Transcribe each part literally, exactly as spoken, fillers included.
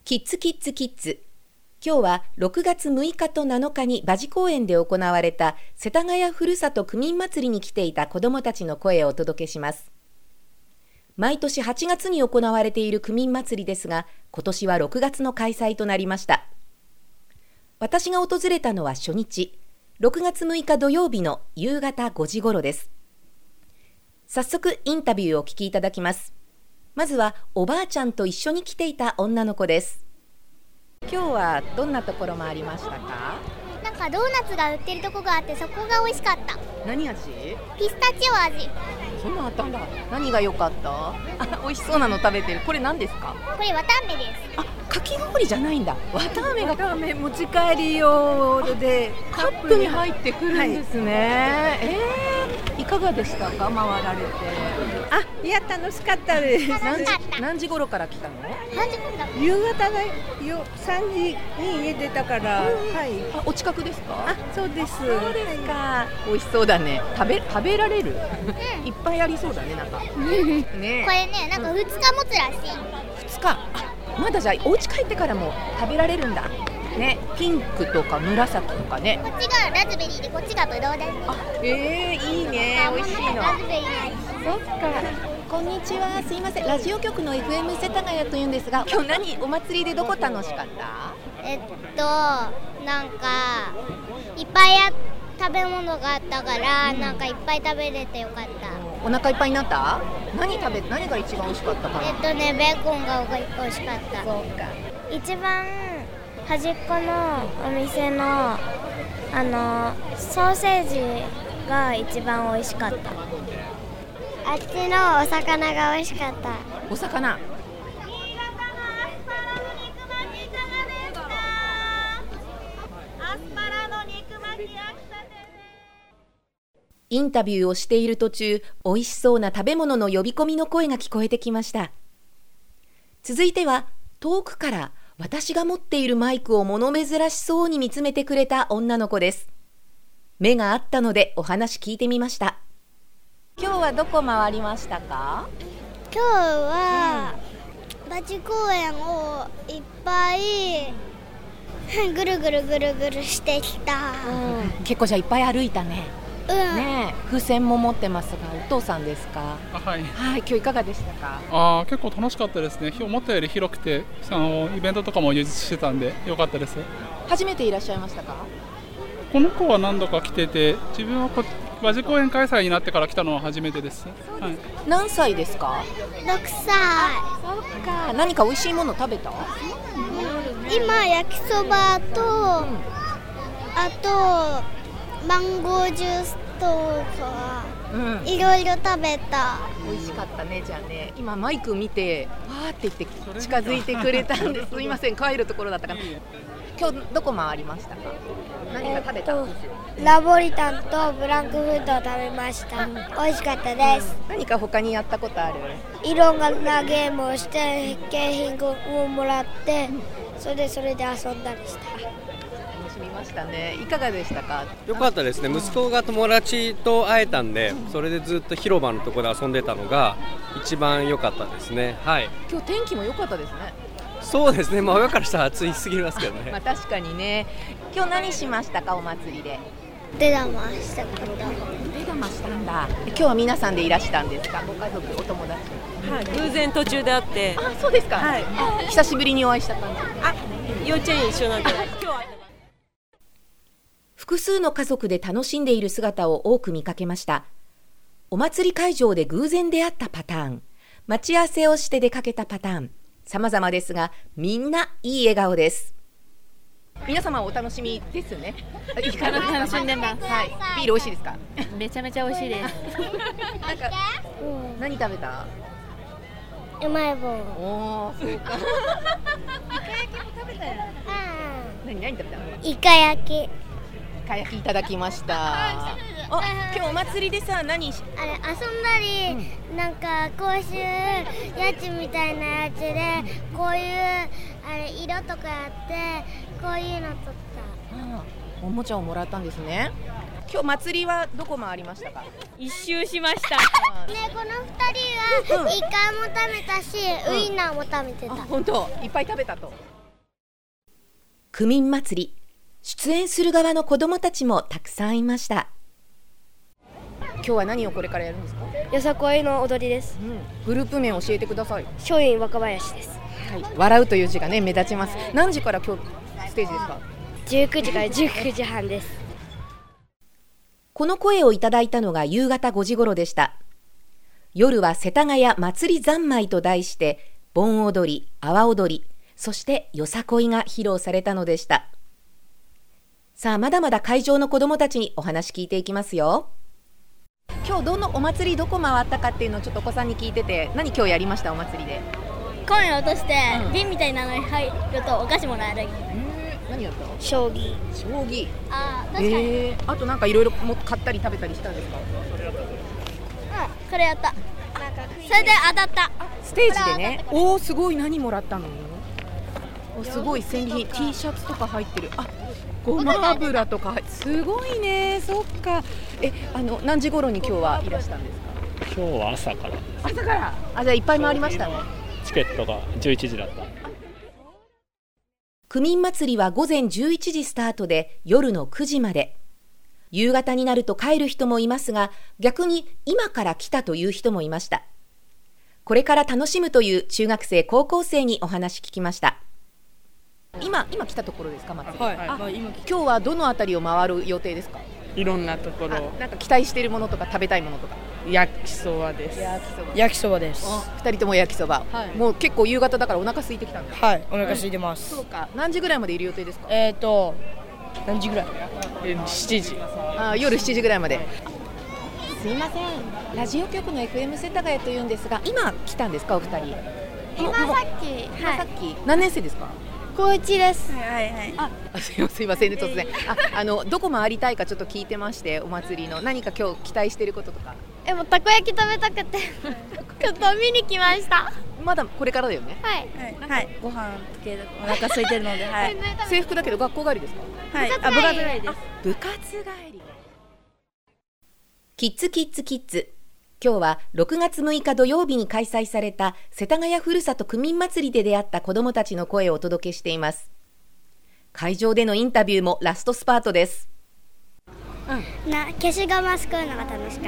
キッズキッズキッズ。今日はろくがつむいかとなのかに馬事公園で行われた世田谷ふるさと区民祭りに来ていた子どもたちの声をお届けします。毎年はちがつに行われている区民祭りですが、今年はろくがつの開催となりました。私が訪れたのは初日、ろくがつむいか土曜日の夕方ごじ頃です。早速インタビューをお聞きいただきます。まずはおばあちゃんと一緒に来ていた女の子です。今日はどんなところ回りましたか？ なんかドーナツが売ってるとこがあって、そこが美味しかった。 何味？ ピスタチオ味。 そんなあったんだ。何が良かった？あ、美味しそうなの食べてる。これ何ですか？ これわたあめです。 あ、かき氷じゃないんだ。わたあめがわたあめ持ち帰り用でカップに入ってくるんですね、はい、えー、いかがでしたか？回られて。 あ、いや楽しかったです。 何時、何時頃から来たの？ 何時頃だ？ 夕方だよ、さんじに家出たから、はい。 あ、お近くですか？ あ、そうです。 そうですか。美味しそうだね。食べ、食べられる？いっぱいありそうだね、なんか。ね。 これね、なんかふつか持つらしい。 ふつか。あ、まだじゃあお家帰ってからも食べられるんだ。ね、ピンクとか紫とかね。 こっちがラズベリーで、こっちがブドウです。 あ、えー、いいね。美味しいの。 ラズベリー。 そっか。こんにちは。すいません。ラジオ局の エフエム 世田谷というんですが、今日何お祭りでどこ楽しかった？ えっとなんかいっぱいや食べ物があったから、うん、なんかいっぱい食べれてよかった。 お腹いっぱいになった？何食べ何が一番美味しかったかな？ えっとねベーコンが美味しかった。 そうか。 一番端っこのお店のあのソーセージが一番美味しかった。あっちのお魚が美味しかった。 お魚。インタビューをしている途中、美味しそうな食べ物の呼び込みの声が聞こえてきました。続いては遠くから私が持っているマイクを物珍しそうに見つめてくれた女の子です。目があったのでお話聞いてみました。今日はどこ回りましたか？ 今日は馬事公園をいっぱいぐるぐるぐるぐるしてきた、 うん、結構じゃあいっぱい歩いたね。 うん、 ねえ、風船も持ってますが、お父さんですか？ はい、 はい、今日いかがでしたか？ あ、結構楽しかったですね。思ったより広くて、あのイベントとかも充実してたんで良かったです。 初めていらっしゃいましたか？ この子は何度か来てて、自分はこ馬事公園開催になってから来たのは初めてです。はい、 何歳ですか？ ろくさい。 そっか。何か美味しいもの食べた？ 今焼きそばと、うん、あとマンゴージュースとか、うん、いろいろ食べた。 美味しかったね。じゃあね、今マイク見てわーって言って近づいてくれたんです。すいません、帰るところだったかな。今日どこ回りましたか？何か食べた？えっと、ナポリタンとブランクフードを食べました。美味しかったです。 何か他にやったことある？ いろんなゲームをして景品をもらって、それでそれで遊んだりした。 見ましたね。いかがでしたか？ よかったですね。息子が友達と会えたんで、それでずっと広場のところで遊んでたのが一番良かったですね。はい。 今日天気も良かったですね。 そうですね。まあ親からしたら暑いすぎますけどね。 まあ確かにね。今日何しましたか？お祭りで。 出玉したかった。 出玉したんだ。今日は皆さんでいらしたんですか？ご家族、お友達。 はい、偶然途中で会って。 あ、そうですか。はい。久しぶりにお会いした感じ。 あ、幼稚園一緒なんで。今日は複数の家族で楽しんでいる姿を多く見かけました。お祭り会場で偶然出会ったパターン、待ち合わせをして出かけたパターン、様々ですが、みんないい笑顔です。皆様お楽しみですね。 いかが楽しんでます。 はい。ビール美味しいですか？ めちゃめちゃ美味しいです。 なんか、うん、何食べた？ うまい棒。 おー、そうか。イカ焼きも食べたよ。何何食べたの？ イカ焼き。 イカ焼きいただきました。あ、今日お祭りでさ、何しあれ遊んだり、うん、なんか公衆やつみたいなやつでこういうあれ色とかやってこういうの撮った。 ああ、おもちゃをもらったんですね。今日祭りはどこ回りましたか？ 一周しました。 ね、この二人はイカも食べたし、うん、ウインナーも食べてた。 本当、いっぱい食べたと。 区民祭り、出演する側の子どもたちもたくさんいました。今日は何をこれからやるんですか？ よさこいの踊りです、 うん、グループ名教えてください。 松陰若林です、 はい、笑うという字がね目立ちます。何時から今日ステージですか？ じゅうくじからじゅうくじはんです。 この声をいただいたのが夕方ごじ頃でした。夜は世田谷祭り三昧と題して盆踊り、阿波踊り、そしてよさこいが披露されたのでした。さあ、まだまだ会場の子どもたちにお話聞いていきますよ。今日どのお祭りどこ回ったかっていうのをちょっとお子さんに聞いてて、何今日やりました？お祭りでコインを落として、 うん、 瓶みたいなのに入るとお菓子もらえる。 えー、何やったの？ 将棋。 将棋。 ああ、確かに、 えー、あとなんかいろいろ買ったり食べたりしたんですか？ うん、これやった。それで当たった。 ステージでね。おー、すごい。何もらったの？お、すごい戦利品。 T シャツとか入ってる。あ、ごま油とかすごいね。そっか。え、あの何時頃に今日はいらしたんですか？ 今日は朝から。 朝から。あ、じゃあいっぱい回りましたね。 チケットがじゅういちじだった。 区民祭りは午前じゅういちじスタートで夜のくじまで。夕方になると帰る人もいますが、逆に今から来たという人もいました。これから楽しむという中学生高校生にお話聞きました。今今来たところですか？祭り。 はい、 あ、 まあ、今今日はどのあたりを回る予定ですか？ いろんなところ。 なんか期待しているものとか食べたいものとか。 焼きそばです。 焼きそば。 焼きそばです。 二人とも焼きそば、はい、もう結構夕方だからお腹空いてきたんだ。 はい、お腹空いてます、 はい、そうか。何時ぐらいまでいる予定ですか？ えーと何時ぐらい？えー、しちじ。 あ、夜しちじぐらいまで。すいません、ラジオ局の エフエム 世田谷というんですが、今来たんですかお二人？ 今さっき、 今さっき、はい、何年生ですか？ 高一です。 はいはい。あ、すいませんね、突然。あ、あのどこ回りたいかちょっと聞いてまして、お祭りの何か今日期待していることとか。 え、もうたこ焼き食べたくてちょっと見に来ました。 まだこれからだよね。 はい。 はい。はい、ご飯系でお腹空いてるので、はい。 制服だけど学校帰りですか？ はい。あ、部活帰りです。 部活帰り。キッズキッズキッズ。今日はろくがつむいか土曜日に開催された世田谷ふるさと区民祭りで出会った子どもたちの声をお届けしています。会場でのインタビューもラストスパートです。 うん、な消しゴムすくうのが楽しかった。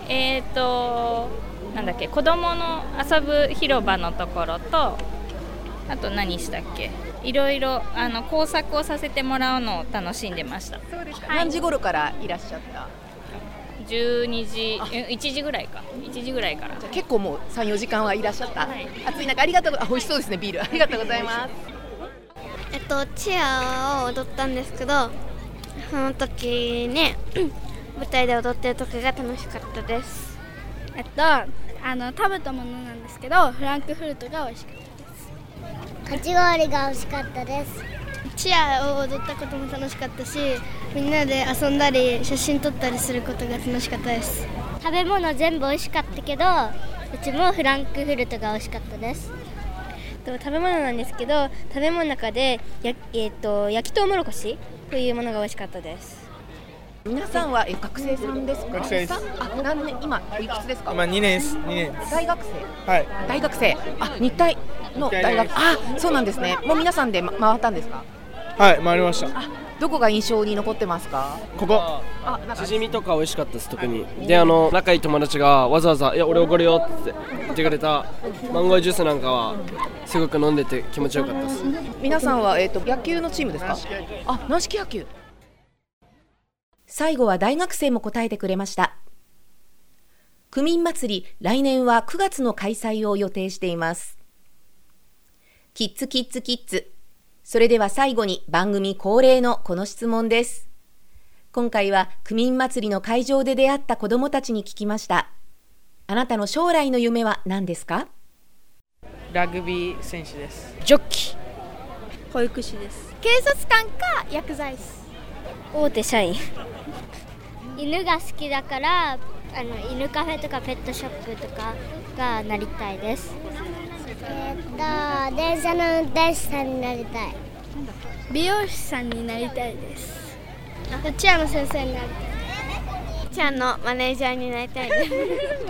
えーとなんだっけ、子どもの遊ぶ広場のところと、あと何したっけ、いろいろあの工作をさせてもらうのを楽しんでました。 そうですか、 はい、 何時頃からいらっしゃった？ じゅうにじ、いちじぐらいか、いちじぐらいから。 じゃ結構もうさん、よじかんはいらっしゃった、はい、暑い中ありがとう。あ、美味しそうですね、ビール。ありがとうございます。 えっとチアを踊ったんですけど、その時ね舞台で踊ってる時が楽しかったです。 えっとあの食べたものなんですけど、フランクフルトが美味しかったです。 かき氷が美味しかったです。 チアを踊ったことも楽しかったし、みんなで遊んだり写真撮ったりすることが楽しかったです。 食べ物全部美味しかったけど、うちもフランクフルトが美味しかったです。 食べ物なんですけど、食べ物の中でや、えー、と焼きとうもろこしというものが美味しかったです。 皆さんはえ学生さんですか？ 学生です。 あ、何年、今いくつですか？ 今にねんです。にねん。 大学生。 はい。 大学生。あ、日体の大学。あ、そうなんですね。もう皆さんで、ま、回ったんですか？ はい、回りました。 あ、どこが印象に残ってますか？ ここ。 あ、チヂミとか美味しかったです。特に。で、あの仲いい友達がわざわざいや俺おごるよって言ってくれたマンゴージュースなんかはすごく飲んでて気持ちよかったです。 皆さんはえっと野球のチームですか？あ、軟式野球。最後は大学生も答えてくれました。区民祭り、来年はくがつの開催を予定しています。キッズキッズキッズ。それでは最後に番組恒例のこの質問です。今回は区民祭りの会場で出会った子どもたちに聞きました。あなたの将来の夢は何ですか？ ラグビー選手です。 ジョッキー。 保育士です。警察官か薬剤師。 大手社員。 犬が好きだから、あの犬カフェとかペットショップとかがなりたいです。えー、っと電車の運転手さんになりたい。 美容師さんになりたいです。チアの先生になりたい。 チアのマネージャーになりたいです。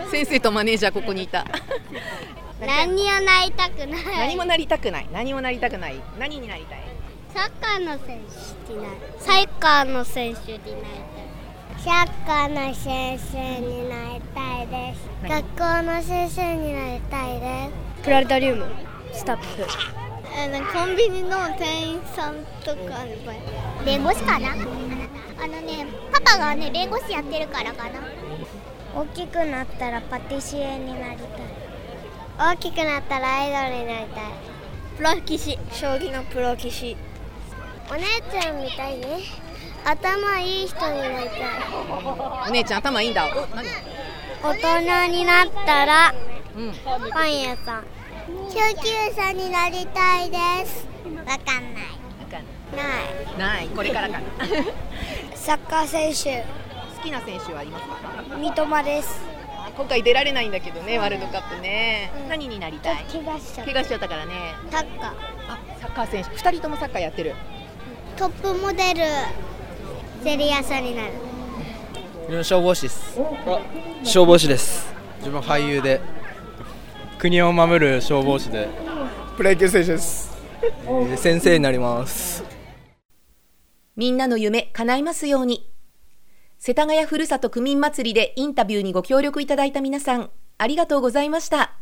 先生とマネージャーここにいた。 何にもなりたくない。 何もなりたくない。何もなりたくない。何になりたい？ サッカーの選手になる。サッカーの選手になりたい。サッカーの先生になりたいです。学校の先生になりたいです。 プラネタリウムスタッフ。 えー、コンビニの店員さんとか弁護士かな。あのね、パパがね弁護士やってるからかな。大きくなったらパティシエになりたい。大きくなったらアイドルになりたい。 プロ棋士、将棋のプロ棋士。 お姉ちゃんみたいね。頭いい人になりたい。 お姉ちゃん頭いいんだ。お、何？ 大人になったら、うん、パン屋さん。救急車になりたいです。わかんない。 わかんない。 ない。ない。これからかな。 サッカー選手。 好きな選手はいますか？ 三笘です。 今回出られないんだけどね、ワールドカップね。うん、何になりたい？ 怪我しちゃった。 怪我しちゃったからね。 サッカー。 あ、サッカー選手。二人ともサッカーやってる。 トップモデル。ゼリー屋さんになる。 消防士です。 消防士です。 自分俳優で国を守る消防士でプロ野球選手です。えー、先生になります。 みんなの夢叶いますように。世田谷ふるさと区民祭りでインタビューにご協力いただいた皆さん、ありがとうございました。